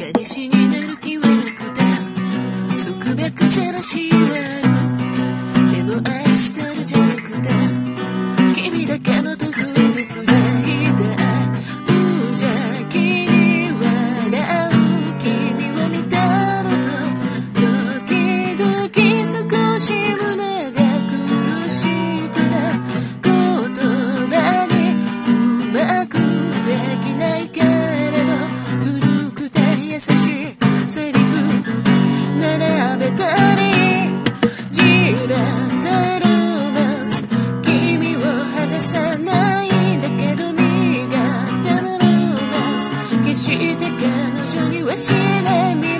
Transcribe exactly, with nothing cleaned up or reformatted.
彼氏になる気はなくて束縛じゃらしはある。でも愛してるじゃなくて君だけの特別な日だ。無邪気に笑う君を見たのと時々少し胸が苦しくて言葉にうまくできないけれどずるくて優しいセリフ並べたりじらたるます君を離さないんだけど苦手なるます決して彼女にはしない